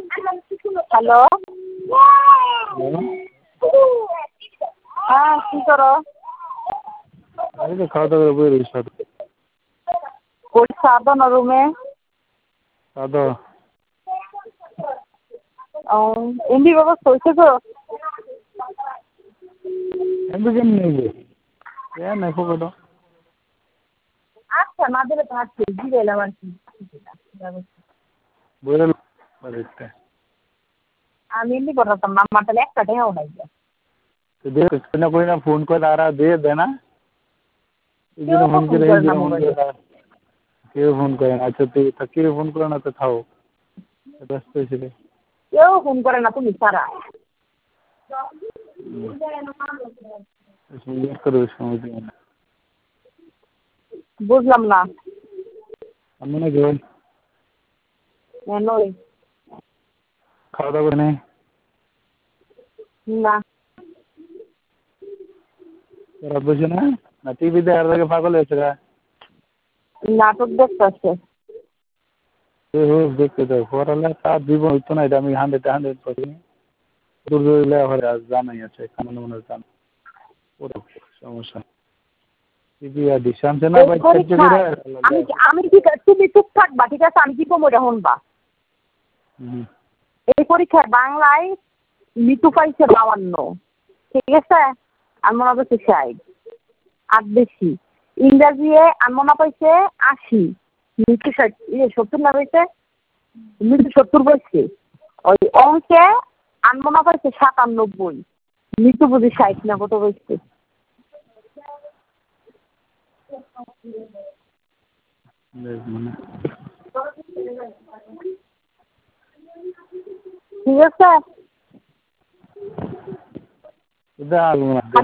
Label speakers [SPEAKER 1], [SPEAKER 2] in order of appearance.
[SPEAKER 1] Hello, হ্যাঁ কি করো?
[SPEAKER 2] আমি তো খাওয়া দাওয়া করে বই রয়েছি সাথে।
[SPEAKER 1] ওই সাধনা রুমে
[SPEAKER 2] সাদা
[SPEAKER 1] এমবি ব্যবস্থা হয়েছে তো?
[SPEAKER 2] এমনি কেমনি নেবে নাই ফোকটো
[SPEAKER 1] আচ্ছা না দিলে তো আজকে দিয়ে এলাম আর কি।
[SPEAKER 2] বইয়ের বাড়িতে
[SPEAKER 1] আমি এমনি করতাম না, আমার তাহলে একটা টাকাও নাই।
[SPEAKER 2] না করি না ফোন করে আর দিয়ে দেয় না এই
[SPEAKER 1] কেউ
[SPEAKER 2] জন্য
[SPEAKER 1] তো
[SPEAKER 2] ফোন
[SPEAKER 1] ফোন
[SPEAKER 2] করে এই
[SPEAKER 1] করে না
[SPEAKER 2] জন্য ফোন
[SPEAKER 1] মোবাইলে।
[SPEAKER 2] করে কেউ ফোন করে না। আচ্ছা তুই কেউ ফোন করে না তো থাও ব্যস্ত ছিল।
[SPEAKER 1] কেউ ফোন করে না তুমি ছাড়া। বুঝলাম না।
[SPEAKER 2] আমি না গেল
[SPEAKER 1] নই
[SPEAKER 2] খাওয়া দাওয়া করে নেই
[SPEAKER 1] না
[SPEAKER 2] রাত বসে না না টিভিতে আর লাগে পাগল হয়েছে গা
[SPEAKER 1] নাটক দেখতে আসছে।
[SPEAKER 2] দেখতে দাও পড়ালে তার জীবন হইতো না। এটা আমি 100 করি জানাই আছে কারণ মনে জান সমস্যা টিভি আর ডিশ আনছে না ভাই
[SPEAKER 1] আমি ঠিক আছে, তুমি চুপ থাকবা ঠিক আছে, আমি কি কমো এটা শুনবা। এই পরীক্ষায় বাংলায় মিতু পাইছে 52, ঠিক আছে, আর মনে পাইছে 60 আর বেশি। ইংরাজিতে আনমনা পাইছে 80, মিতু 70 না পাইছে, মিতু 70 পাইছে। ওই অঙ্কে আনমনা পাইছে 97, মিতু বুঝি 60 না কত পাইছে। ঠিক আছে।